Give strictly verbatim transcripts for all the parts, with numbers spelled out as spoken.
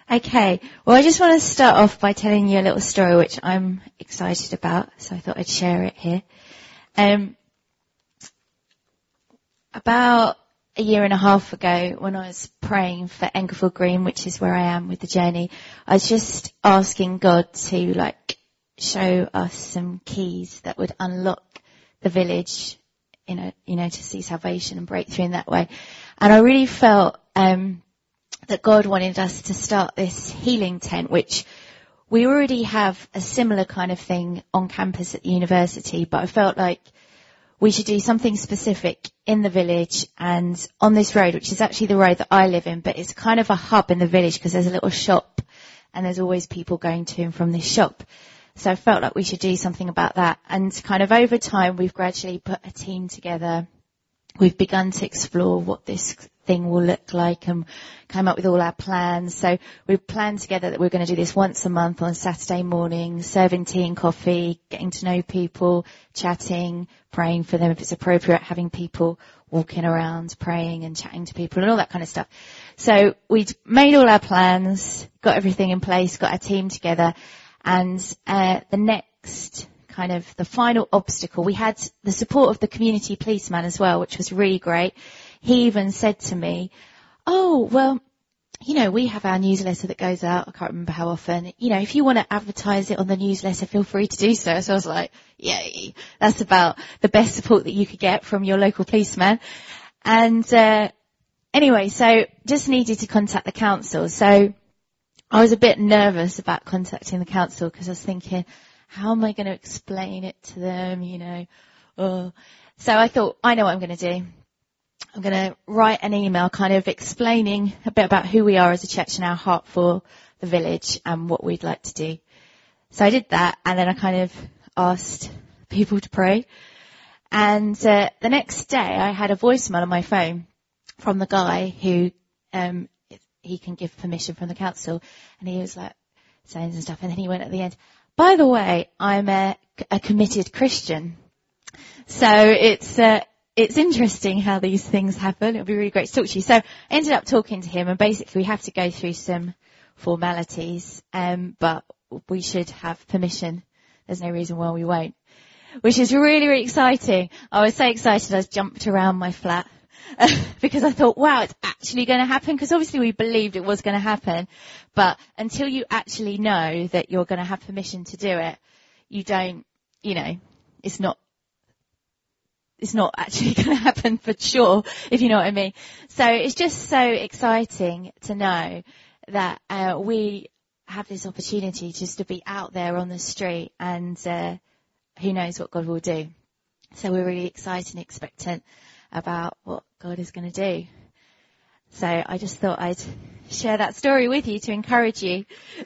Okay, well, I just want to start off by telling you a little story which I'm excited about, so I thought I'd share it here. Um, about a year and a half ago, when I was praying for Englefield Green, which is where I am with the journey, I was just asking God to, like, show us some keys that would unlock the village, you know, you know, to see salvation and breakthrough in that way. And I really felt um, that God wanted us to start this healing tent, which we already have a similar kind of thing on campus at the university, but I felt like we should do something specific in the village and on this road, which is actually the road that I live in, but it's kind of a hub in the village because there's a little shop and there's always people going to and from this shop. So I felt like we should do something about that. And kind of over time, we've gradually put a team together. We've begun to explore what this thing will look like and came up with all our plans. So we've planned together that we're going to do this once a month on Saturday morning, serving tea and coffee, getting to know people, chatting, praying for them if it's appropriate, having people walking around, praying and chatting to people and all that kind of stuff. So we'd made all our plans, got everything in place, got our team together, and uh, the next kind of the final obstacle, we had the support of the community policeman as well, which was really great. He even said to me, oh, well, you know, we have our newsletter that goes out. I can't remember how often. You know, if you want to advertise it on the newsletter, feel free to do so. So I was like, yay, that's about the best support that you could get from your local policeman. And uh, anyway, so just needed to contact the council. So I was a bit nervous about contacting the council because I was thinking, how am I going to explain it to them, you know? Oh. So I thought, I know what I'm going to do. I'm going to write an email kind of explaining a bit about who we are as a church and our heart for the village and what we'd like to do. So I did that, and then I kind of asked people to pray. And uh, the next day I had a voicemail on my phone from the guy who um, he can give permission from the council. And he was like saying some stuff. And then he went at the end, by the way, I'm a, a committed Christian. So it's uh, it's interesting how these things happen. It'll be really great to talk to you. So I ended up talking to him, and basically we have to go through some formalities, um, but we should have permission. There's no reason why we won't, which is really, really exciting. I was so excited I jumped around my flat because I thought, wow, it's actually going to happen, because obviously we believed it was going to happen, but until you actually know that you're going to have permission to do it, you don't, you know, it's not it's not actually going to happen for sure, if you know what I mean. So it's just so exciting to know that uh, we have this opportunity just to be out there on the street, and uh, who knows what God will do. So we're really excited and expectant about what God is going to do. So I just thought I'd share that story with you to encourage you.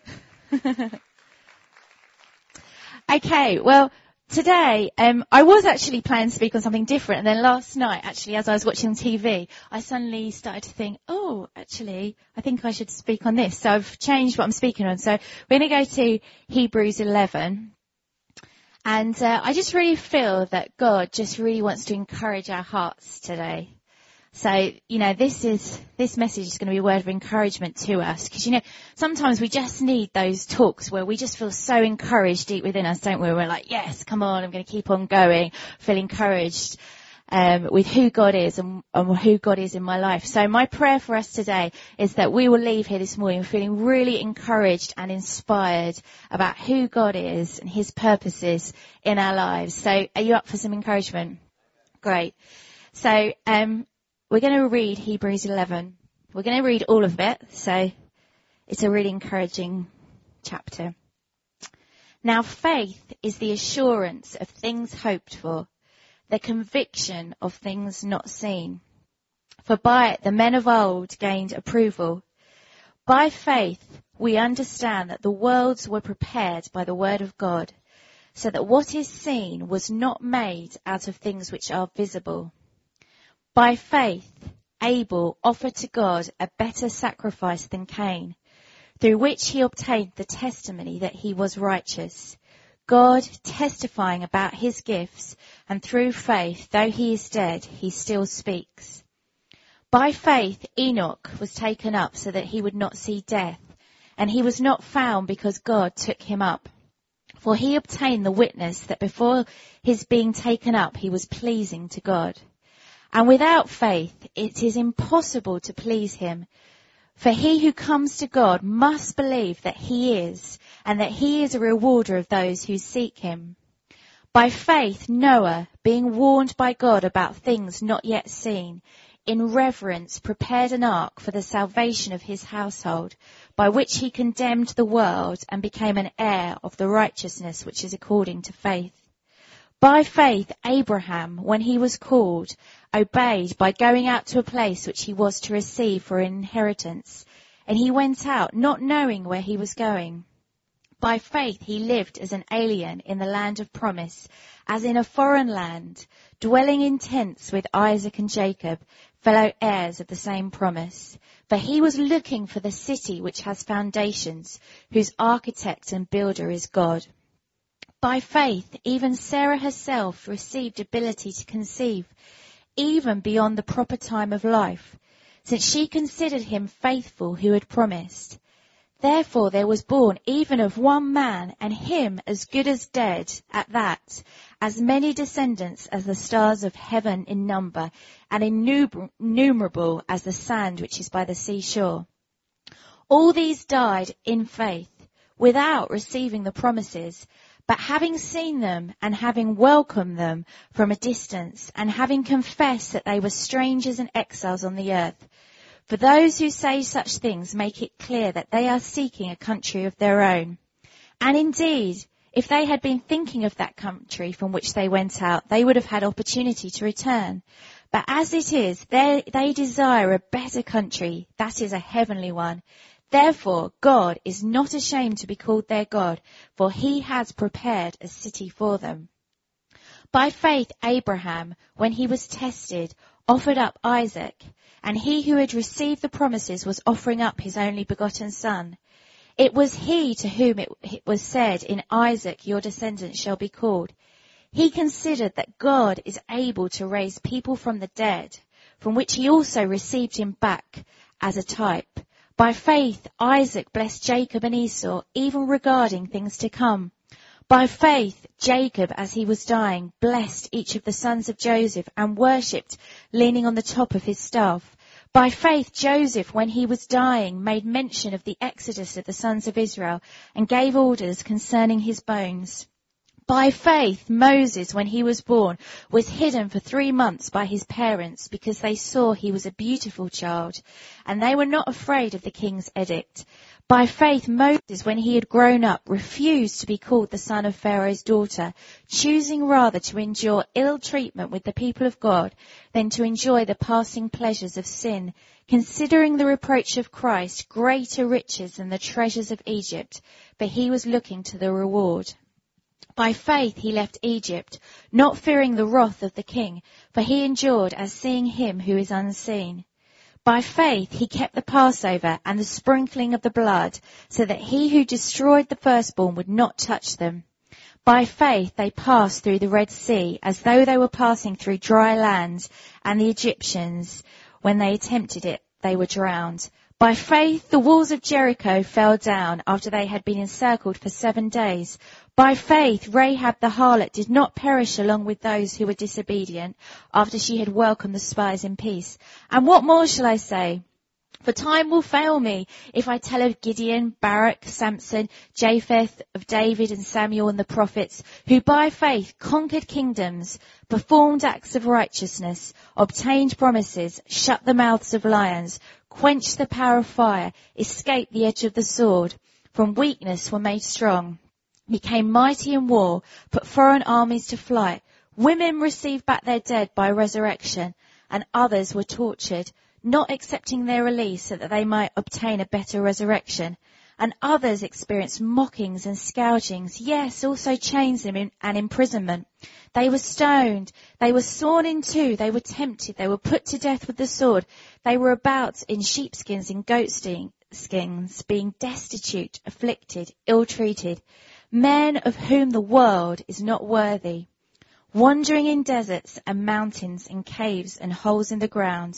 Okay, well, today um, I was actually planning to speak on something different, and then last night, actually, as I was watching T V, I suddenly started to think, oh, actually, I think I should speak on this. So I've changed what I'm speaking on. So we're going to go to Hebrews eleven. And uh, I just really feel that God just really wants to encourage our hearts today. So, you know, this is, this message is going to be a word of encouragement to us. Because, you know, sometimes we just need those talks where we just feel so encouraged deep within us, don't we? We're like, yes, come on, I'm going to keep on going, feel encouraged um, with who God is and, and who God is in my life. So my prayer for us today is that we will leave here this morning feeling really encouraged and inspired about who God is and his purposes in our lives. So are you up for some encouragement? Great. So, um, we're going to read Hebrews eleven. We're going to read all of it, so it's a really encouraging chapter. Now faith is the assurance of things hoped for, the conviction of things not seen. For by it the men of old gained approval. By faith we understand that the worlds were prepared by the word of God, so that what is seen was not made out of things which are visible. By faith, Abel offered to God a better sacrifice than Cain, through which he obtained the testimony that he was righteous, God testifying about his gifts, and through faith, though he is dead, he still speaks. By faith, Enoch was taken up so that he would not see death, and he was not found because God took him up. For he obtained the witness that before his being taken up he was pleasing to God. And without faith it is impossible to please him. For he who comes to God must believe that he is, and that he is a rewarder of those who seek him. By faith Noah, being warned by God about things not yet seen, in reverence prepared an ark for the salvation of his household, by which he condemned the world and became an heir of the righteousness which is according to faith. By faith Abraham, when he was called, obeyed by going out to a place which he was to receive for an inheritance, and he went out not knowing where he was going. By faith he lived as an alien in the land of promise, as in a foreign land, dwelling in tents with Isaac and Jacob, fellow heirs of the same promise. For he was looking for the city which has foundations, whose architect and builder is God. By faith even Sarah herself received ability to conceive, even beyond the proper time of life, since she considered him faithful who had promised. Therefore there was born even of one man, and him as good as dead at that, as many descendants as the stars of heaven in number, and innumerable as the sand which is by the seashore. All these died in faith, without receiving the promises, but having seen them, and having welcomed them from a distance, and having confessed that they were strangers and exiles on the earth. For those who say such things make it clear that they are seeking a country of their own. And indeed, if they had been thinking of that country from which they went out, they would have had opportunity to return. But as it is, they, they desire a better country, that is a heavenly one. Therefore, God is not ashamed to be called their God, for he has prepared a city for them. By faith, Abraham, when he was tested, offered up Isaac. And he who had received the promises was offering up his only begotten son. It was he to whom it was said, in Isaac your descendants shall be called. He considered that God is able to raise people from the dead, from which he also received him back as a type. By faith Isaac blessed Jacob and Esau, even regarding things to come. By faith, Jacob, as he was dying, blessed each of the sons of Joseph and worshipped, leaning on the top of his staff. By faith, Joseph, when he was dying, made mention of the exodus of the sons of Israel and gave orders concerning his bones. By faith, Moses, when he was born, was hidden for three months by his parents because they saw he was a beautiful child, and they were not afraid of the king's edict. By faith, Moses, when he had grown up, refused to be called the son of Pharaoh's daughter, choosing rather to endure ill treatment with the people of God than to enjoy the passing pleasures of sin, considering the reproach of Christ greater riches than the treasures of Egypt, for he was looking to the reward. By faith he left Egypt, not fearing the wrath of the king, for he endured as seeing him who is unseen. By faith he kept the Passover and the sprinkling of the blood, so that he who destroyed the firstborn would not touch them. By faith they passed through the Red Sea, as though they were passing through dry land, and the Egyptians, when they attempted it, they were drowned. By faith the walls of Jericho fell down after they had been encircled for seven days. By faith Rahab the harlot did not perish along with those who were disobedient, after she had welcomed the spies in peace. And what more shall I say? For time will fail me if I tell of Gideon, Barak, Samson, Japheth, of David and Samuel and the prophets, who by faith conquered kingdoms, performed acts of righteousness, obtained promises, shut the mouths of lions, quenched the power of fire, escaped the edge of the sword, from weakness were made strong, became mighty in war, put foreign armies to flight. Women received back their dead by resurrection, and others were tortured, not accepting their release so that they might obtain a better resurrection. And others experienced mockings and scourgings, yes, also chains and imprisonment. They were stoned, they were sawn in two, they were tempted, they were put to death with the sword. They were about in sheepskins and goatskins, being destitute, afflicted, ill-treated, men of whom the world is not worthy, wandering in deserts and mountains and caves and holes in the ground.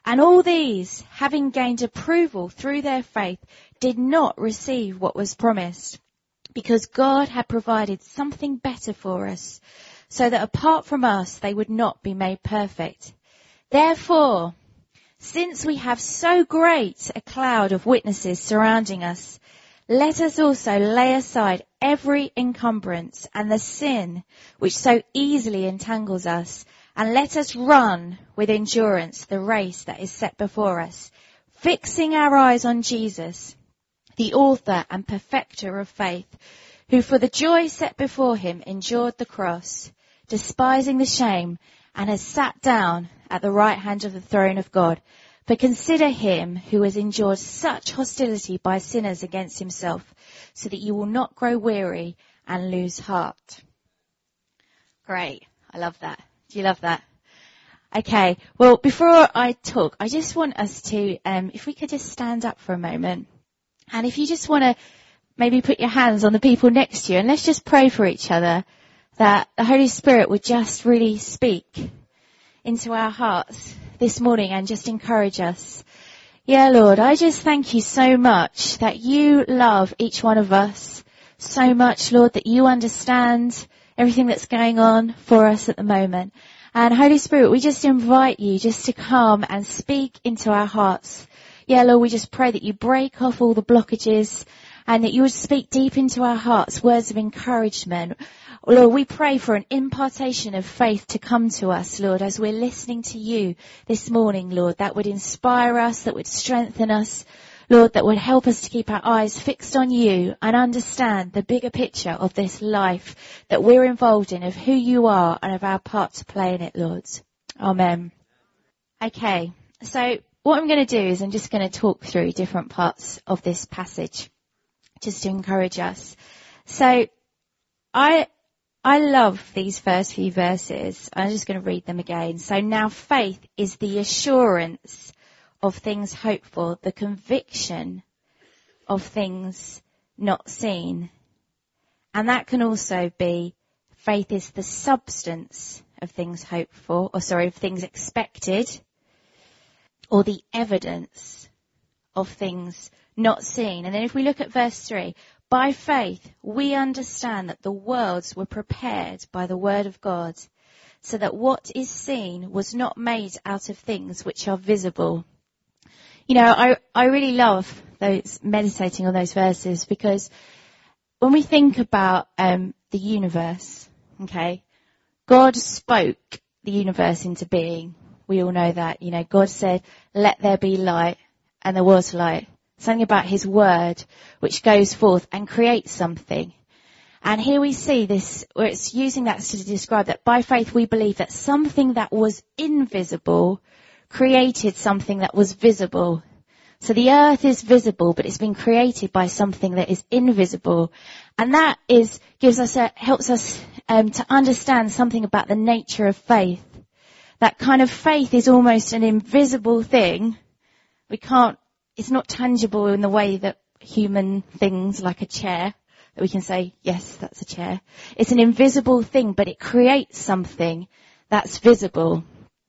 And all these, having gained approval through their faith, did not receive what was promised, because God had provided something better for us, so that apart from us they would not be made perfect. Therefore, since we have so great a cloud of witnesses surrounding us, let us also lay aside every encumbrance and the sin which so easily entangles us, and let us run with endurance the race that is set before us, fixing our eyes on Jesus, the author and perfecter of faith, who for the joy set before him endured the cross, despising the shame, and has sat down at the right hand of the throne of God. For consider him who has endured such hostility by sinners against himself, so that you will not grow weary and lose heart. Great. I love that. Do you love that? Okay. Well, before I talk, I just want us to, um, if we could just stand up for a moment. And if you just want to maybe put your hands on the people next to you, and let's just pray for each other that the Holy Spirit would just really speak into our hearts this morning and just encourage us. Yeah, Lord, I just thank you so much that you love each one of us so much, Lord, that you understand everything that's going on for us at the moment. And Holy Spirit, we just invite you just to come and speak into our hearts. Yeah, Lord, we just pray that you break off all the blockages and that you would speak deep into our hearts words of encouragement. Lord, we pray for an impartation of faith to come to us, Lord, as we're listening to you this morning, Lord, that would inspire us, that would strengthen us, Lord, that would help us to keep our eyes fixed on you and understand the bigger picture of this life that we're involved in, of who you are and of our part to play in it, Lord. Amen. Okay, so what I'm going to do is I'm just going to talk through different parts of this passage just to encourage us. So I I love these first few verses. I'm just going to read them again. So now faith is the assurance of things hoped for, the conviction of things not seen. And that can also be faith is the substance of things hoped for, or sorry, of things expected, or the evidence of things not seen. And then if we look at verse three, by faith we understand that the worlds were prepared by the word of God, so that what is seen was not made out of things which are visible. You know, I, I really love those meditating on those verses, because when we think about um, the universe, okay, God spoke the universe into being. We all know that. You know, God said, let there be light, and there was light. Something about his word which goes forth and creates something. And here we see this, where it's using that to describe that by faith we believe that something that was invisible created something that was visible. So the earth is visible, but it's been created by something that is invisible. And that is, gives us a, helps us um, to understand something about the nature of faith. That kind of faith is almost an invisible thing. We can't, it's not tangible in the way that human things like a chair, that we can say, yes, that's a chair. It's an invisible thing, but it creates something that's visible.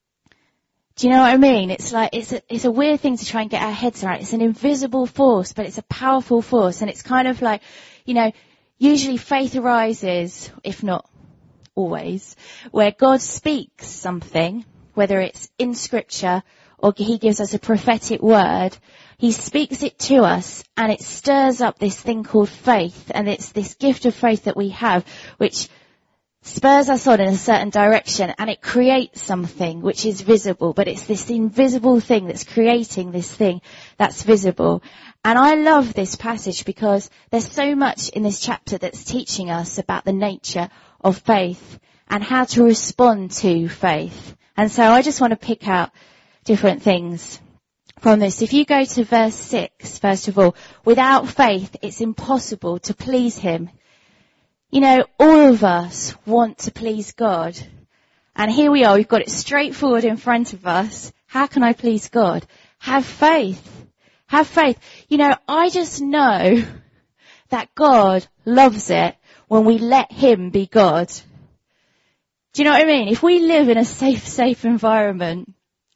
Do you know what I mean? It's like, it's a, it's a weird thing to try and get our heads around. It's an invisible force, but it's a powerful force. And it's kind of like, you know, usually faith arises, if not always, where God speaks something, whether it's in scripture or he gives us a prophetic word. He speaks it to us and it stirs up this thing called faith. And it's this gift of faith that we have, which spurs us on in a certain direction, and it creates something which is visible, but it's this invisible thing that's creating this thing that's visible. And I love this passage because there's so much in this chapter that's teaching us about the nature of faith and how to respond to faith. And so I just want to pick out different things from this. If you go to verse six, first of all, without faith it's impossible to please him. You know, all of us want to please God. And here we are, we've got it straightforward in front of us. How can I please God? Have faith. Have faith. You know, I just know that God loves it when we let him be God. Do you know what I mean? If we live in a safe, safe environment,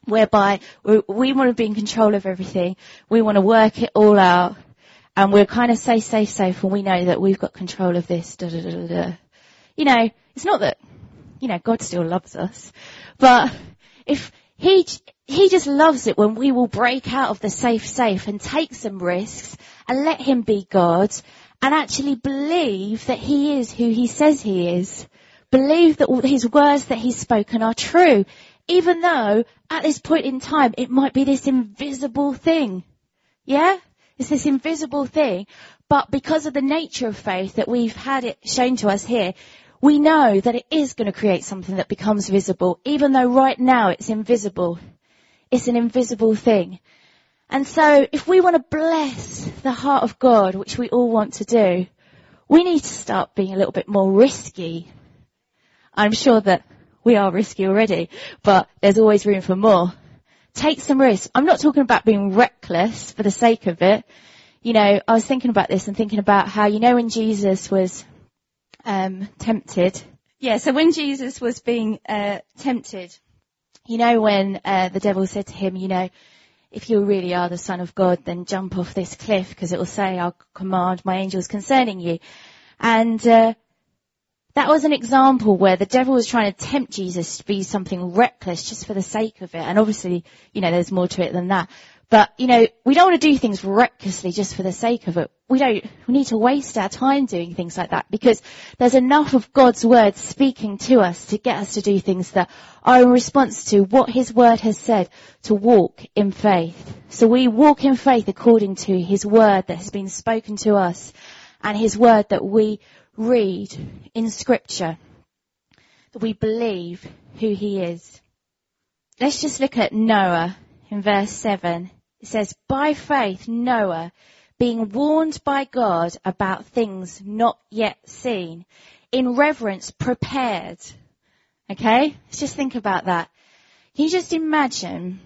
whereby we, we want to be in control of everything. We want to work it all out. And we're kind of safe, safe, safe, and we know that we've got control of this. Da, da, da, da, da. You know, it's not that, you know, God still loves us. But if he, he just loves it when we will break out of the safe, safe and take some risks and let him be God and actually believe that he is who he says he is. Believe that all his words that he's spoken are true. Even though at this point in time, it might be this invisible thing. Yeah? It's this invisible thing, but because of the nature of faith that we've had it shown to us here, we know that it is going to create something that becomes visible, even though right now it's invisible. It's an invisible thing. And so if we want to bless the heart of God, which we all want to do, we need to start being a little bit more risky. I'm sure that we are risky already, but there's always room for more. Take some risks. I'm not talking about being reckless for the sake of it. You know, I was thinking about this and thinking about how, you know, when Jesus was um tempted. Yeah, so when Jesus was being uh tempted, you know, when uh the devil said to him, you know, if you really are the Son of God, then jump off this cliff because it will say, I'll command my angels concerning you. And uh that was an example where the devil was trying to tempt Jesus to be something reckless just for the sake of it. And obviously, you know, there's more to it than that. But, you know, we don't want to do things recklessly just for the sake of it. We don't, we need to waste our time doing things like that because there's enough of God's word speaking to us to get us to do things that are in response to what his word has said, to walk in faith. So we walk in faith according to his word that has been spoken to us and his word that we read in scripture, that we believe who he is. Let's just look at Noah in verse seven. It says, by faith Noah, being warned by God about things not yet seen, in reverence prepared. Okay? Let's just think about that. Can you just imagine,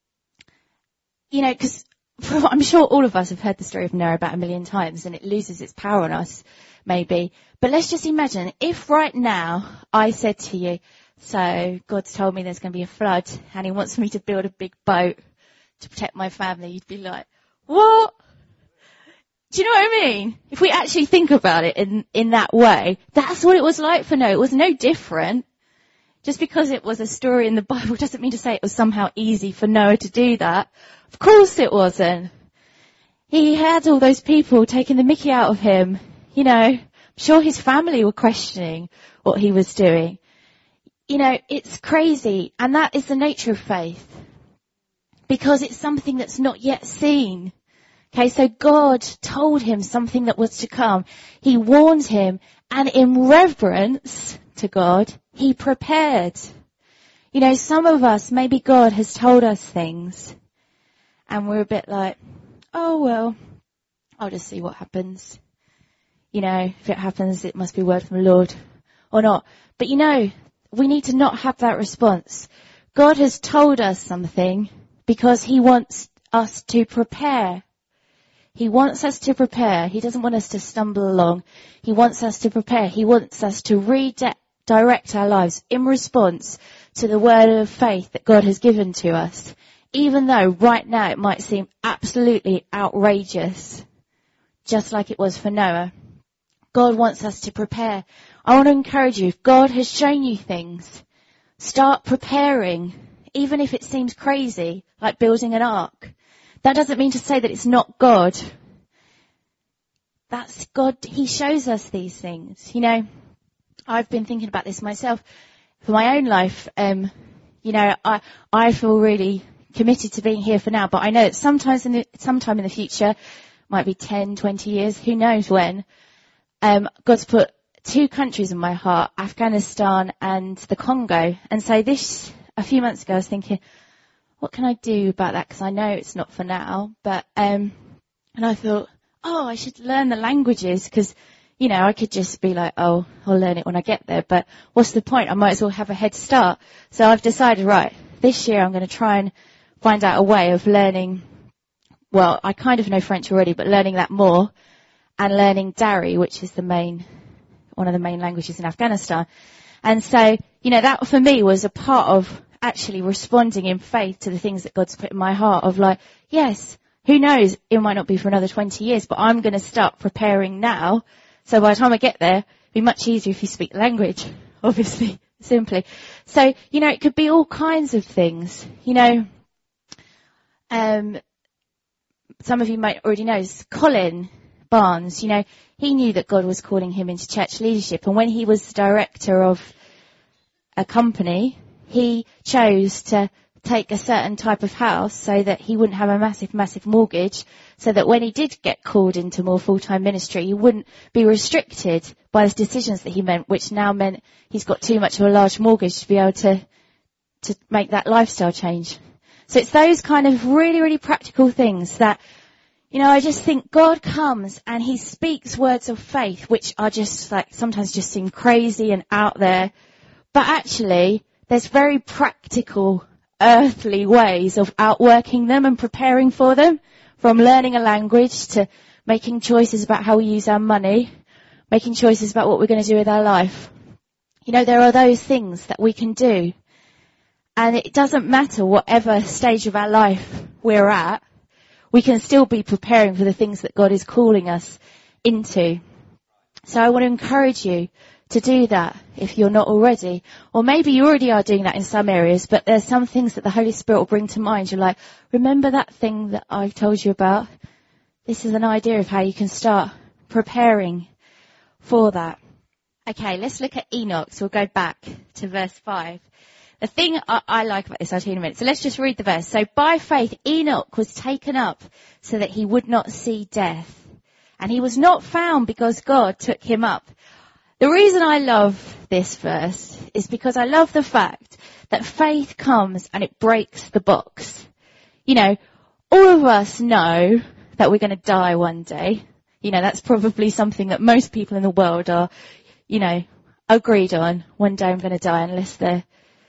you know, because I'm sure all of us have heard the story of Noah about a million times and it loses its power on us, maybe. But let's just imagine if right now I said to you, so God's told me there's going to be a flood and he wants me to build a big boat to protect my family. You'd be like, what? Do you know what I mean? If we actually think about it in, in that way, that's what it was like for Noah. It was no different. Just because it was a story in the Bible doesn't mean to say it was somehow easy for Noah to do that. Of course it wasn't. He had all those people taking the mickey out of him. You know, I'm sure his family were questioning what he was doing. You know, it's crazy. And that is the nature of faith. Because it's something that's not yet seen. Okay, so God told him something that was to come. He warned him, and in reverence to God, he prepared. You know, some of us, maybe God has told us things, and we're a bit like, oh well, I'll just see what happens. You know, if it happens, it must be word from the Lord, or not. But you know, we need to not have that response. God has told us something because he wants us to prepare. He wants us to prepare. He doesn't want us to stumble along. He wants us to prepare. He wants us to redirect our lives in response to the word of faith that God has given to us. Even though right now it might seem absolutely outrageous, just like it was for Noah. God wants us to prepare. I want to encourage you, if God has shown you things, start preparing, even if it seems crazy, like building an ark. That doesn't mean to say that it's not God. That's God. He shows us these things. You know, I've been thinking about this myself for my own life. Um, you know, I, I feel really committed to being here for now, but I know that sometimes in the, sometime in the future, might be ten, twenty years, who knows when, um, God's put two countries in my heart, Afghanistan and the Congo. And so this, a few months ago, I was thinking, what can I do about that? Because I know it's not for now. But, um, and I thought, oh, I should learn the languages because, you know, I could just be like, oh, I'll learn it when I get there. But what's the point? I might as well have a head start. So I've decided, right, this year I'm going to try and find out a way of learning. Well, I kind of know French already, but learning that more and learning Dari, which is the main, one of the main languages in Afghanistan. And so, you know, that for me was a part of actually responding in faith to the things that God's put in my heart of like, yes, who knows, it might not be for another twenty years, but I'm going to start preparing now. So by the time I get there, it'll be much easier if you speak the language, obviously, simply. So, you know, it could be all kinds of things. You know, um, some of you might already know, Colin Barnes, you know, he knew that God was calling him into church leadership. And when he was the director of a company, he chose to take a certain type of house so that he wouldn't have a massive, massive mortgage, so that when he did get called into more full-time ministry, he wouldn't be restricted by the decisions that he made, which now meant he's got too much of a large mortgage to be able to, to make that lifestyle change. So it's those kind of really, really practical things that, you know, I just think God comes and he speaks words of faith, which are just like, sometimes just seem crazy and out there. But actually, there's very practical, earthly ways of outworking them and preparing for them, from learning a language to making choices about how we use our money, making choices about what we're going to do with our life. You know, there are those things that we can do. And it doesn't matter whatever stage of our life we're at, we can still be preparing for the things that God is calling us into. So I want to encourage you to do that if you're not already. Or maybe you already are doing that in some areas, but there's some things that the Holy Spirit will bring to mind. You're like, remember that thing that I told you about? This is an idea of how you can start preparing for that. Okay, let's look at Enoch. So we'll go back to verse five. The thing I, I like about this, I'll tell you in a minute. So let's just read the verse. So by faith, Enoch was taken up so that he would not see death. And he was not found because God took him up. The reason I love this verse is because I love the fact that faith comes and it breaks the box. You know, all of us know that we're going to die one day. You know, that's probably something that most people in the world are, you know, agreed on. One day I'm going to die, unless they're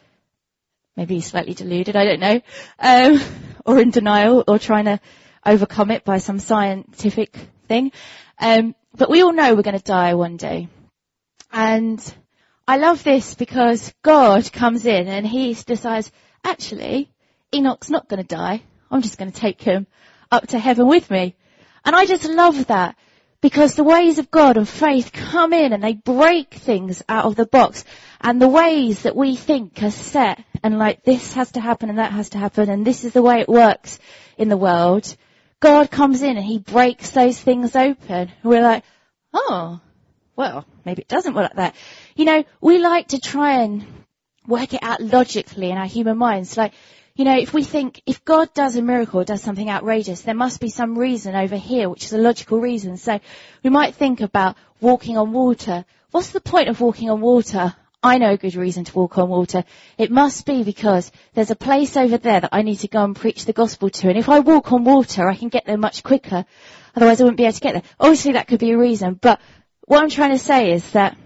maybe slightly deluded, I don't know, um, or in denial, or trying to overcome it by some scientific thing. Um, but we all know we're going to die one day. And I love this because God comes in and he decides, actually, Enoch's not going to die. I'm just going to take him up to heaven with me. And I just love that, because the ways of God and faith come in and they break things out of the box. And the ways that we think are set and like this has to happen and that has to happen and this is the way it works in the world. God comes in and he breaks those things open. We're like, oh, well, maybe it doesn't work like that. You know, we like to try and work it out logically in our human minds. Like, you know, if we think, if God does a miracle, does something outrageous, there must be some reason over here, which is a logical reason. So we might think about walking on water. What's the point of walking on water? I know a good reason to walk on water. It must be because there's a place over there that I need to go and preach the gospel to. And if I walk on water, I can get there much quicker. Otherwise I wouldn't be able to get there. Obviously that could be a reason. But what I'm trying to say is that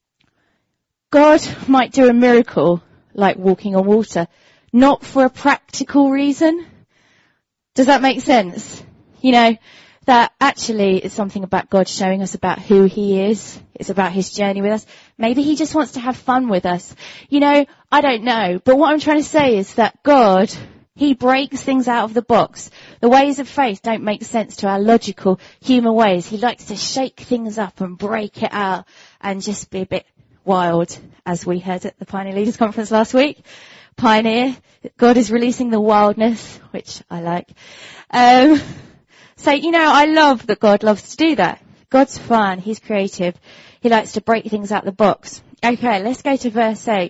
God might do a miracle like walking on water, not for a practical reason. Does that make sense? You know, that actually it's something about God showing us about who he is. It's about his journey with us. Maybe he just wants to have fun with us. You know, I don't know. But what I'm trying to say is that God, he breaks things out of the box. The ways of faith don't make sense to our logical human ways. He likes to shake things up and break it out and just be a bit wild, as we heard at the Pioneer Leaders Conference last week. Pioneer, God is releasing the wildness, which I like. Um, so, you know, I love that God loves to do that. God's fun. He's creative. He likes to break things out the box. Okay, let's go to verse eight.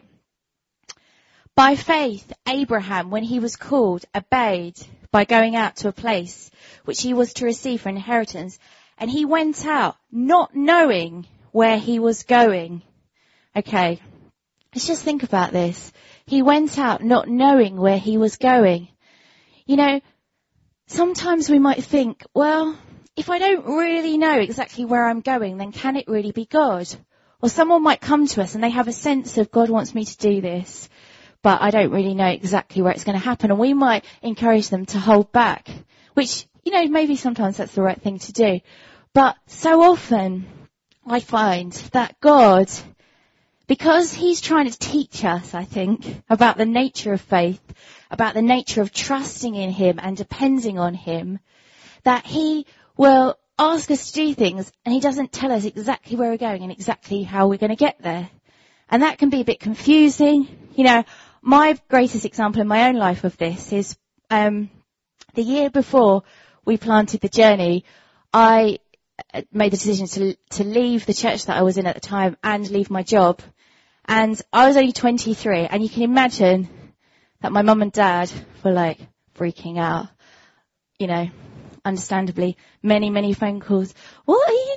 By faith, Abraham, when he was called, obeyed by going out to a place which he was to receive for inheritance. And he went out not knowing where he was going. Okay, let's just think about this. He went out not knowing where he was going. You know, sometimes we might think, well, if I don't really know exactly where I'm going, then can it really be God? Or someone might come to us and they have a sense of God wants me to do this, but I don't really know exactly where it's going to happen. And we might encourage them to hold back, which, you know, maybe sometimes that's the right thing to do. But so often I find that God because he's trying to teach us, I think, about the nature of faith, about the nature of trusting in him and depending on him, that he will ask us to do things and he doesn't tell us exactly where we're going and exactly how we're going to get there. And that can be a bit confusing. You know, my greatest example in my own life of this is um, the year before we planted the Journey, I made the decision to to leave the church that I was in at the time and leave my job. And I was only twenty-three, and you can imagine that my mum and dad were like freaking out. You know, understandably, many, many phone calls. What are you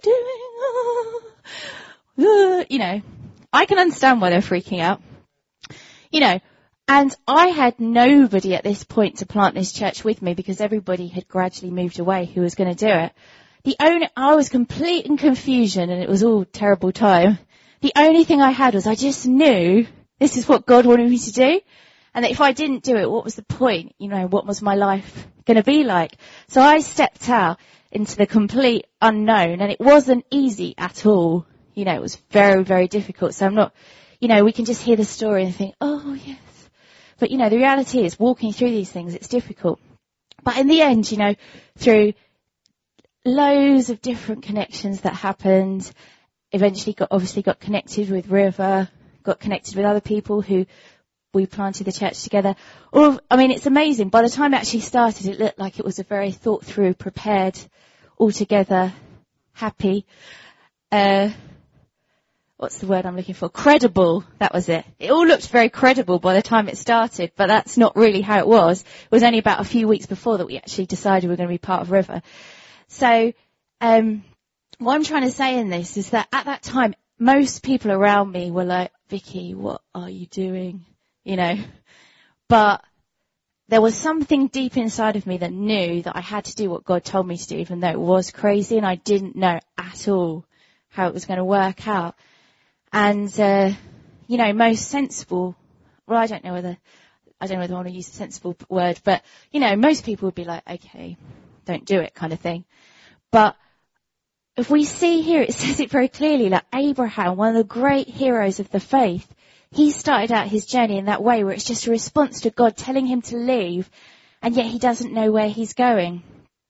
doing? You know, I can understand why they're freaking out. You know, and I had nobody at this point to plant this church with me because everybody had gradually moved away who was going to do it. The only, I was complete in confusion and it was all terrible time. The only thing I had was I just knew this is what God wanted me to do. And that if I didn't do it, what was the point? You know, what was my life going to be like? So I stepped out into the complete unknown and it wasn't easy at all. You know, it was very, very difficult. So I'm not, you know, we can just hear the story and think, oh yes. But you know, the reality is walking through these things, it's difficult. But in the end, you know, through loads of different connections that happened, eventually got, obviously got connected with River, got connected with other people who we planted the church together. All of, I mean, it's amazing. By the time it actually started, it looked like it was a very thought through, prepared, altogether happy, uh, what's the word I'm looking for? Credible. That was it. It all looked very credible by the time it started, but that's not really how it was. It was only about a few weeks before that we actually decided we were going to be part of River. So, um, what I'm trying to say in this is that at that time, most people around me were like, Vicky, what are you doing? You know, but there was something deep inside of me that knew that I had to do what God told me to do, even though it was crazy and I didn't know at all how it was going to work out. And, uh, you know, most sensible, well, I don't know whether, I don't know whether I want to use a sensible word, but, you know, most people would be like, okay, don't do it kind of thing. But if we see here, it says it very clearly, like Abraham, one of the great heroes of the faith, he started out his journey in that way where it's just a response to God telling him to leave, and yet he doesn't know where he's going.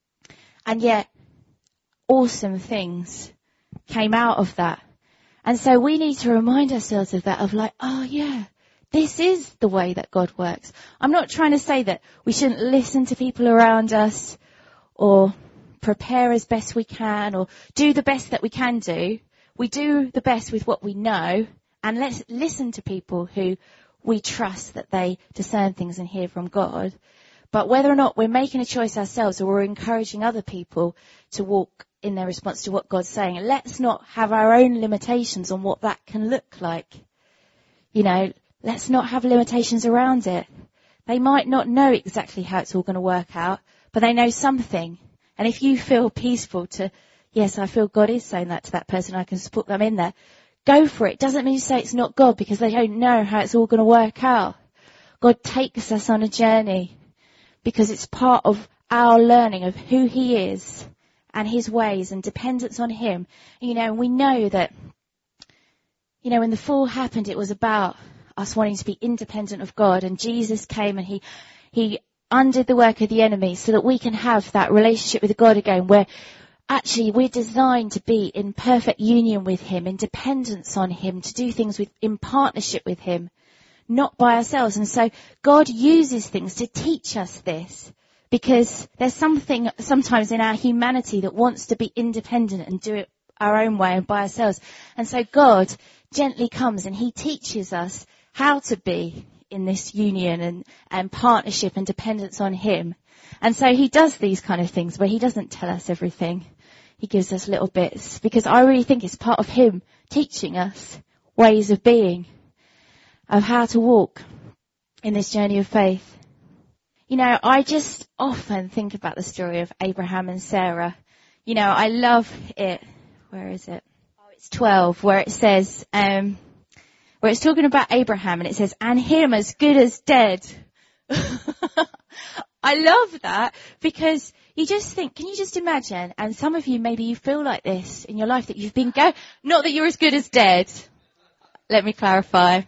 And yet, awesome things came out of that. And so we need to remind ourselves of that, of like, oh yeah, this is the way that God works. I'm not trying to say that we shouldn't listen to people around us or prepare as best we can or do the best that we can do. We do the best with what we know, and let's listen to people who we trust that they discern things and hear from God. But whether or not we're making a choice ourselves or we're encouraging other people to walk in their response to what God's saying, let's not have our own limitations on what that can look like. You know, let's not have limitations around it. They might not know exactly how it's all going to work out, but they know something. And if you feel peaceful to, yes, I feel God is saying that to that person, I can support them in there, go for it. Doesn't mean you say it's not God because they don't know how it's all going to work out. God takes us on a journey because it's part of our learning of who he is and his ways and dependence on him. You know, and we know that, you know, when the fall happened, it was about us wanting to be independent of God, and Jesus came and he, he undid the work of the enemy so that we can have that relationship with God again, where actually we're designed to be in perfect union with him, in dependence on him, to do things with, in partnership with him, not by ourselves. And so God uses things to teach us this, because there's something sometimes in our humanity that wants to be independent and do it our own way and by ourselves. And so God gently comes and he teaches us how to be in this union and, and partnership and dependence on him. And so he does these kind of things where he doesn't tell us everything. He gives us little bits, because I really think it's part of him teaching us ways of being, of how to walk in this journey of faith. You know, I just often think about the story of Abraham and Sarah. You know, I love it. Where is it? Oh, it's twelve, where it says, um, where it's talking about Abraham, and it says, and him as good as dead. I love that, because you just think, can you just imagine, and some of you, maybe you feel like this in your life, that you've been go, not that you're as good as dead. let me clarify.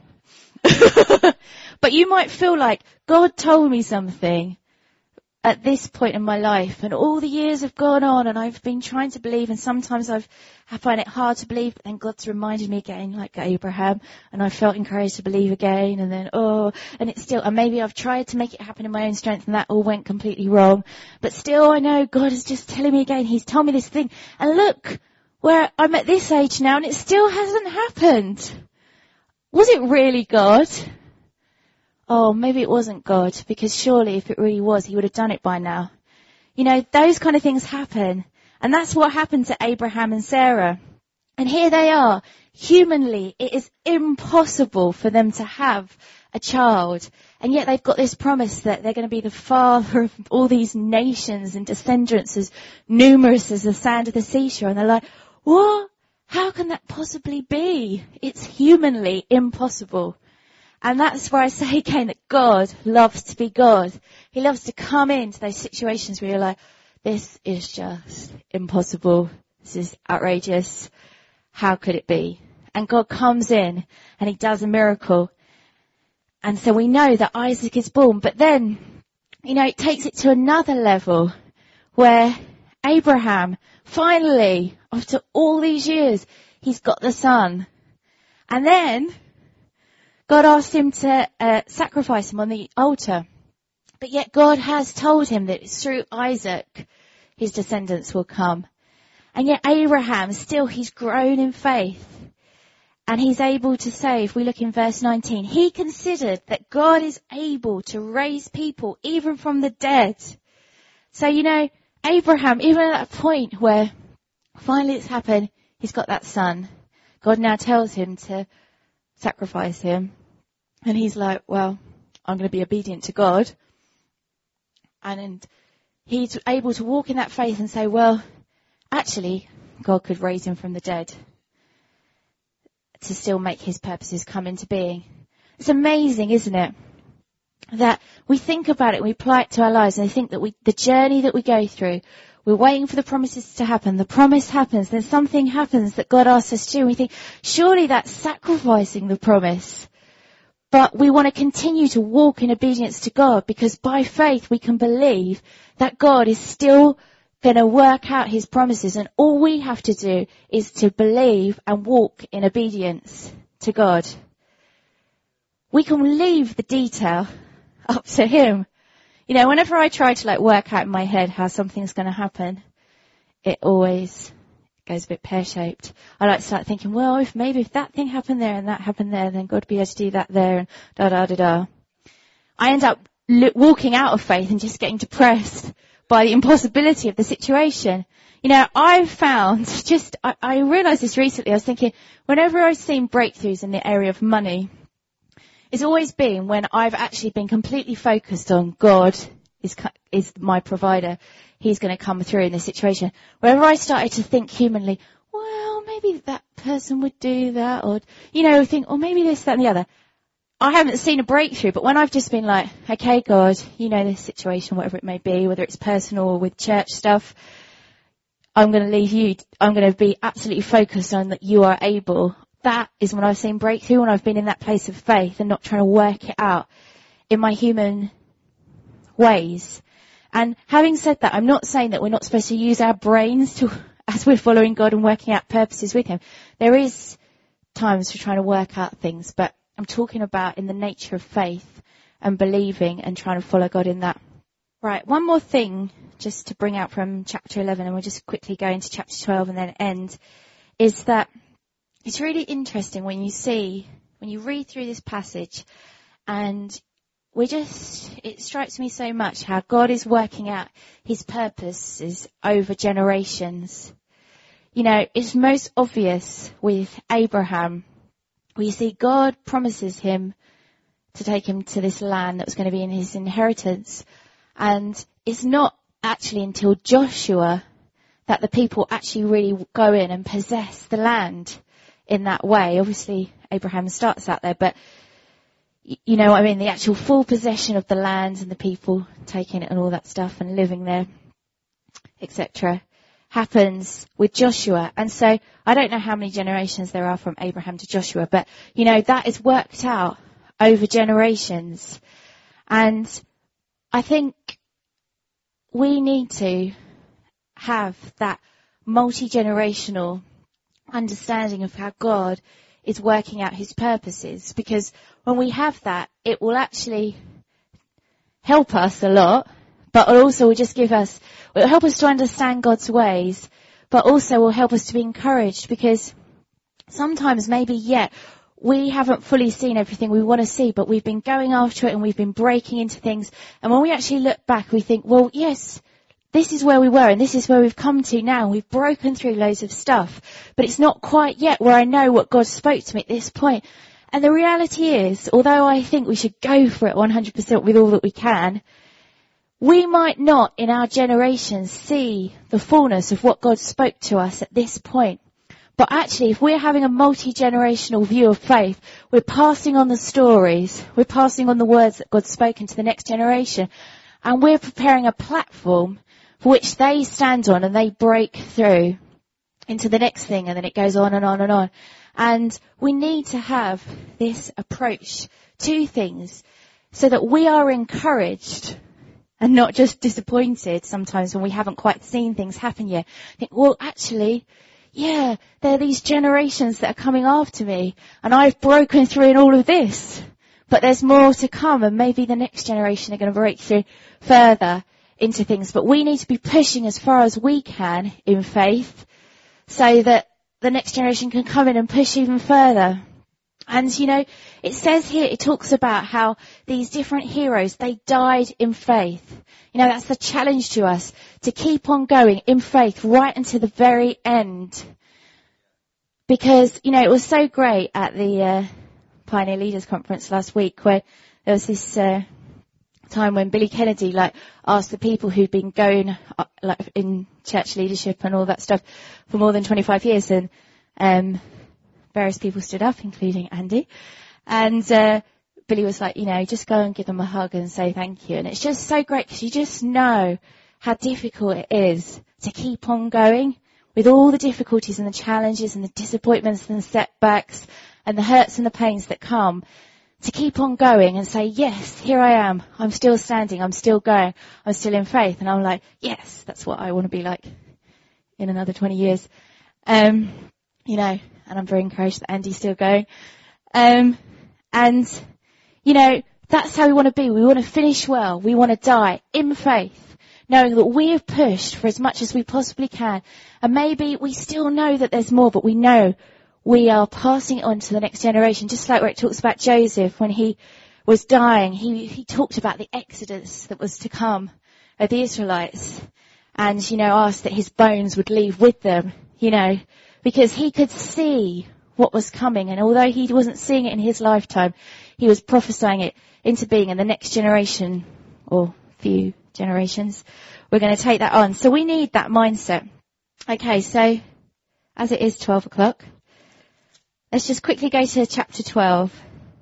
But you might feel like God told me something at this point in my life, and all the years have gone on, and I've been trying to believe, and sometimes I've, I find it hard to believe, but then God's reminded me again, like Abraham, and I felt encouraged to believe again, and then, oh, and it's still, and maybe I've tried to make it happen in my own strength, and that all went completely wrong. But still, I know God is just telling me again, He's told me this thing, and look, where I'm at this age now, and it still hasn't happened. Was it really God? Oh, maybe it wasn't God, because surely if it really was, He would have done it by now. You know, those kind of things happen. And that's what happened to Abraham and Sarah. And here they are. Humanly, it is impossible for them to have a child. And yet they've got this promise that they're going to be the father of all these nations and descendants as numerous as the sand of the seashore. And they're like, what? How can that possibly be? It's humanly impossible. And that's where I say again that God loves to be God. He loves to come into those situations where you're like, this is just impossible. This is outrageous. How could it be? And God comes in and He does a miracle. And so we know that Isaac is born. But then, you know, it takes it to another level where Abraham, finally, after all these years, he's got the son. And then God asked him to uh, sacrifice him on the altar. But yet God has told him that it's through Isaac his descendants will come. And yet Abraham, still he's grown in faith. And he's able to say, if we look in verse nineteen, he considered that God is able to raise people even from the dead. So, you know, Abraham, even at that point where finally it's happened, he's got that son. God now tells him to sacrifice him. And he's like, well, I'm going to be obedient to God. And, and he's able to walk in that faith and say, well, actually, God could raise him from the dead to still make His purposes come into being. It's amazing, isn't it? That we think about it, we apply it to our lives, and I think that we, the journey that we go through, we're waiting for the promises to happen. The promise happens, then something happens that God asks us to do, and we think, surely that's sacrificing the promise. But we want to continue to walk in obedience to God, because by faith we can believe that God is still going to work out His promises, and all we have to do is to believe and walk in obedience to God. We can leave the detail up to Him. You know, whenever I try to like work out in my head how something's going to happen, it always goes a bit pear-shaped. I like to start thinking, well, if maybe if that thing happened there and that happened there, then God would be able to do that there and da da da da. I end up lo- walking out of faith and just getting depressed by the impossibility of the situation. You know, I've found just, I, I realised this recently, I was thinking, whenever I've seen breakthroughs in the area of money, it's always been when I've actually been completely focused on God is is my provider. He's going to come through in this situation. Whenever I started to think humanly, well, maybe that person would do that, or, you know, think, or maybe this, that and the other. I haven't seen a breakthrough, but when I've just been like, okay, God, you know this situation, whatever it may be, whether it's personal or with church stuff, I'm going to leave you, I'm going to be absolutely focused on that you are able. That is when I've seen breakthrough, when I've been in that place of faith and not trying to work it out in my human ways. And having said that, I'm not saying that we're not supposed to use our brains to, as we're following God and working out purposes with Him. There is times for trying to work out things, but I'm talking about in the nature of faith and believing and trying to follow God in that. Right, one more thing just to bring out from chapter eleven, and we'll just quickly go into chapter twelve and then end, is that it's really interesting when you see, when you read through this passage, and we just, it strikes me so much how God is working out His purposes over generations. You know, it's most obvious with Abraham. We see God promises him to take him to this land that was going to be in his inheritance. And it's not actually until Joshua that the people actually really go in and possess the land in that way. Obviously, Abraham starts out there, but you know what I mean, the actual full possession of the land and the people taking it and all that stuff and living there, et cetera, happens with Joshua. And so I don't know how many generations there are from Abraham to Joshua, but, you know, that is worked out over generations. And I think we need to have that multi-generational understanding of how God is working out his purposes, because when we have that, it will actually help us a lot, but also will just give us, it will help us to understand God's ways, but also will help us to be encouraged, because sometimes maybe yet we haven't fully seen everything we want to see, but we've been going after it and we've been breaking into things. And when we actually look back, we think, well, yes, this is where we were and this is where we've come to now. We've broken through loads of stuff, but it's not quite yet where I know what God spoke to me at this point. And the reality is, although I think we should go for it one hundred percent with all that we can, we might not in our generation see the fullness of what God spoke to us at this point. But actually, if we're having a multi-generational view of faith, we're passing on the stories, we're passing on the words that God's spoken to the next generation, and we're preparing a platform for which they stand on and they break through into the next thing, and then it goes on and on and on. And we need to have this approach to things so that we are encouraged and not just disappointed sometimes when we haven't quite seen things happen yet. Think, well, actually, yeah, there are these generations that are coming after me and I've broken through in all of this, but there's more to come, and maybe the next generation are going to break through further into things. But we need to be pushing as far as we can in faith so that the next generation can come in and push even further. And, you know, it says here, it talks about how these different heroes, they died in faith. You know, that's the challenge to us, to keep on going in faith right until the very end. Because, you know, it was so great at the uh, Pioneer Leaders Conference last week, where there was this uh, time when Billy Kennedy, like, asked the people who'd been going uh, like in church leadership and all that stuff for more than twenty-five years, and um various people stood up, including Andy, and uh Billy was like, you know, just go and give them a hug and say thank you. And it's just so great, because you just know how difficult it is to keep on going with all the difficulties and the challenges and the disappointments and the setbacks and the hurts and the pains that come, to keep on going and say, yes, here I am. I'm still standing. I'm still going. I'm still in faith. And I'm like, yes, that's what I want to be like in another twenty years. Um, you know, and I'm very encouraged that Andy's still going. Um, and, you know, that's how we want to be. We want to finish well. We want to die in faith, knowing that we have pushed for as much as we possibly can. And maybe we still know that there's more, but we know we are passing it on to the next generation. Just like where it talks about Joseph when he was dying, he, he talked about the exodus that was to come of the Israelites, and, you know, asked that his bones would leave with them, you know, because he could see what was coming. And although he wasn't seeing it in his lifetime, he was prophesying it into being, in the next generation, or few generations, we're going to take that on. So we need that mindset. Okay, so as it is twelve o'clock, let's just quickly go to chapter twelve.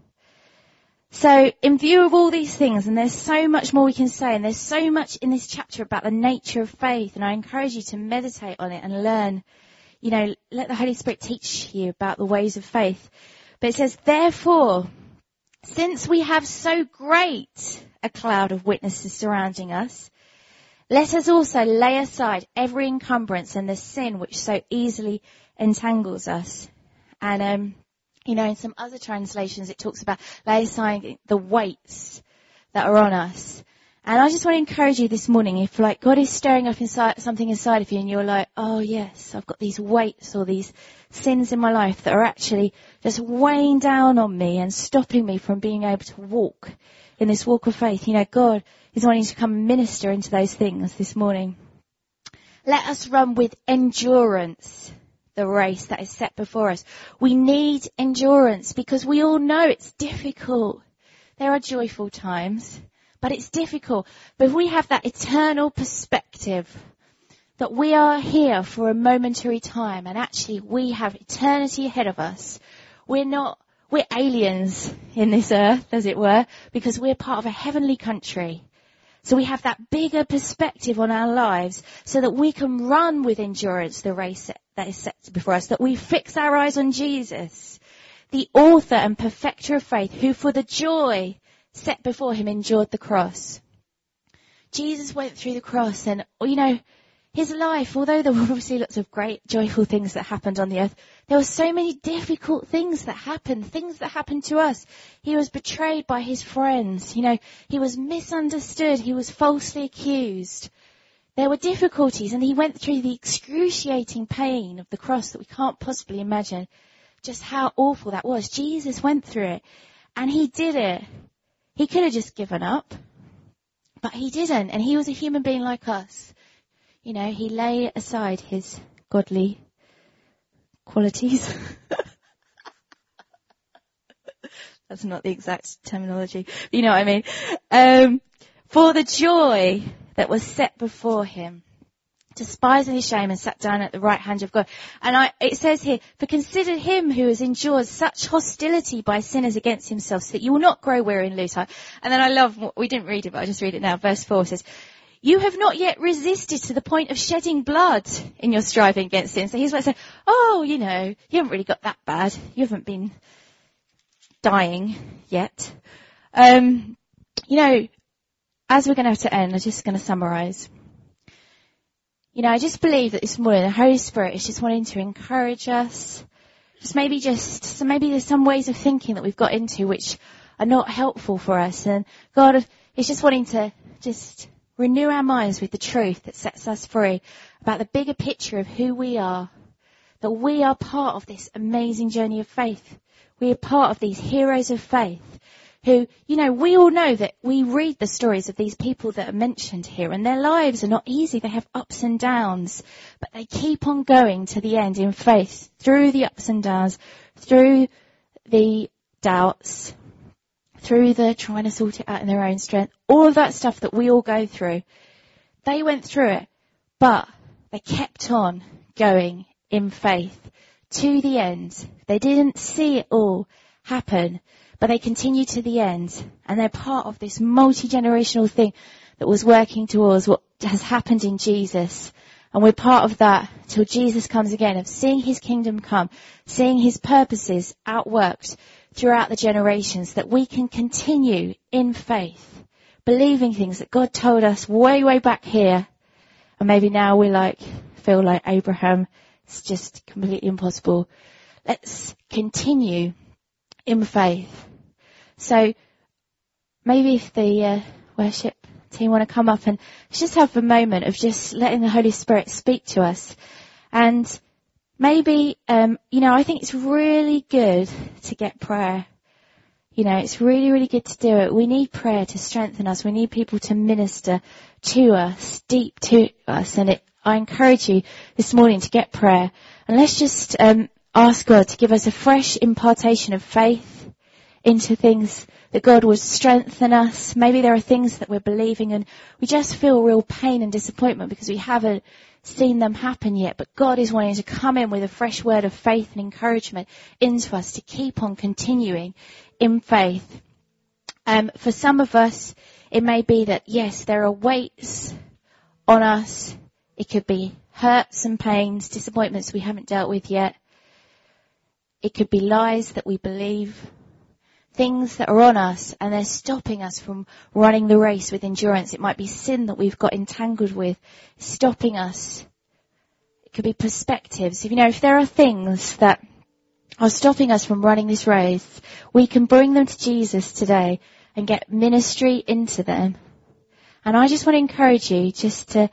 So in view of all these things, and there's so much more we can say, and there's so much in this chapter about the nature of faith, and I encourage you to meditate on it and learn, you know, let the Holy Spirit teach you about the ways of faith. But it says, therefore, since we have so great a cloud of witnesses surrounding us, let us also lay aside every encumbrance and the sin which so easily entangles us. And, um, you know, in some other translations, it talks about lay aside the weights that are on us. And I just want to encourage you this morning, if like God is stirring up inside something inside of you and you're like, oh yes, I've got these weights or these sins in my life that are actually just weighing down on me and stopping me from being able to walk in this walk of faith. You know, God is wanting to come and minister into those things this morning. Let us run with endurance the race that is set before us. We need endurance because we all know it's difficult. There are joyful times, but it's difficult. But if we have that eternal perspective that we are here for a momentary time and actually we have eternity ahead of us, we're not, we're aliens in this earth, as it were, because we're part of a heavenly country. So we have that bigger perspective on our lives so that we can run with endurance the race that is set before us, that we fix our eyes on Jesus, the author and perfecter of faith, who for the joy set before him endured the cross. Jesus went through the cross and, you know, his life, although there were obviously lots of great, joyful things that happened on the earth, there were so many difficult things that happened, things that happened to us. He was betrayed by his friends. You know, he was misunderstood. He was falsely accused. There were difficulties, and he went through the excruciating pain of the cross that we can't possibly imagine just how awful that was. Jesus went through it, and he did it. He could have just given up, but he didn't, and he was a human being like us. You know, he lay aside his godly qualities. That's not the exact terminology. But you know what I mean. Um, for the joy that was set before him, despising his shame, and sat down at the right hand of God. And I, it says here, for consider him who has endured such hostility by sinners against himself, so that you will not grow weary and lose heart. And then I love, we didn't read it, but I'll just read it now. Verse four says, you have not yet resisted to the point of shedding blood in your striving against sin. So he's like saying, oh, you know, you haven't really got that bad. You haven't been dying yet. Um, you know, as we're going to have to end, I'm just going to summarise. You know, I just believe that this morning the Holy Spirit is just wanting to encourage us. Just maybe just, so maybe there's some ways of thinking that we've got into which are not helpful for us. And God is just wanting to just renew our minds with the truth that sets us free about the bigger picture of who we are, that we are part of this amazing journey of faith. We are part of these heroes of faith who, you know, we all know that we read the stories of these people that are mentioned here, and their lives are not easy. They have ups and downs, but they keep on going to the end in faith through the ups and downs, through the doubts, through the trying to sort it out in their own strength, all of that stuff that we all go through. They went through it, but they kept on going in faith to the end. They didn't see it all happen, but they continued to the end, and they're part of this multi-generational thing that was working towards what has happened in Jesus. And we're part of that till Jesus comes again, of seeing his kingdom come, seeing his purposes outworked throughout the generations, that we can continue in faith, believing things that God told us way, way back here. And maybe now we like, feel like Abraham, it's just completely impossible. Let's continue in faith. So maybe if the uh, worship team want to come up and just have a moment of just letting the Holy Spirit speak to us. And maybe, um, you know, I think it's really good to get prayer. You know, it's really, really good to do it. We need prayer to strengthen us. We need people to minister to us, deep to us. And it, I encourage you this morning to get prayer. And let's just um, ask God to give us a fresh impartation of faith into things, that God would strengthen us. Maybe there are things that we're believing and we just feel real pain and disappointment because we haven't seen them happen yet. But God is wanting to come in with a fresh word of faith and encouragement into us to keep on continuing in faith. Um, for some of us, it may be that, yes, there are weights on us. It could be hurts and pains, disappointments we haven't dealt with yet. It could be lies that we believe, things that are on us and they're stopping us from running the race with endurance. It might be sin that we've got entangled with, stopping us. It could be perspectives. If you know, if there are things that are stopping us from running this race, we can bring them to Jesus today and get ministry into them. And I just want to encourage you just to,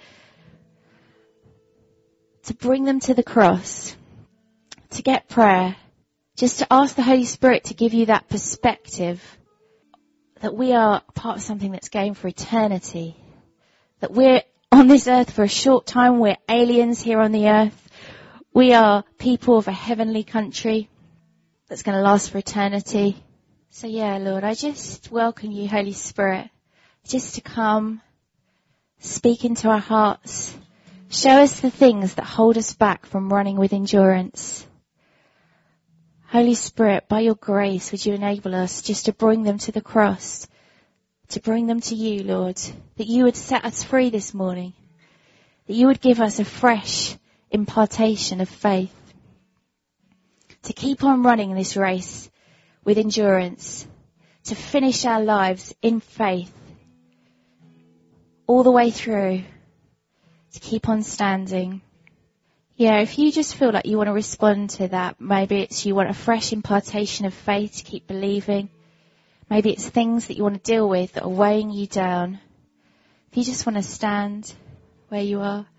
to bring them to the cross, to get prayer, just to ask the Holy Spirit to give you that perspective that we are part of something that's going for eternity, that we're on this earth for a short time, we're aliens here on the earth, we are people of a heavenly country that's going to last for eternity. So yeah, Lord, I just welcome you, Holy Spirit, just to come, speak into our hearts, show us the things that hold us back from running with endurance. Holy Spirit, by your grace, would you enable us just to bring them to the cross, to bring them to you, Lord, that you would set us free this morning, that you would give us a fresh impartation of faith, to keep on running this race with endurance, to finish our lives in faith all the way through, to keep on standing. Yeah, if you just feel like you want to respond to that, maybe it's you want a fresh impartation of faith to keep believing. Maybe it's things that you want to deal with that are weighing you down. If you just want to stand where you are.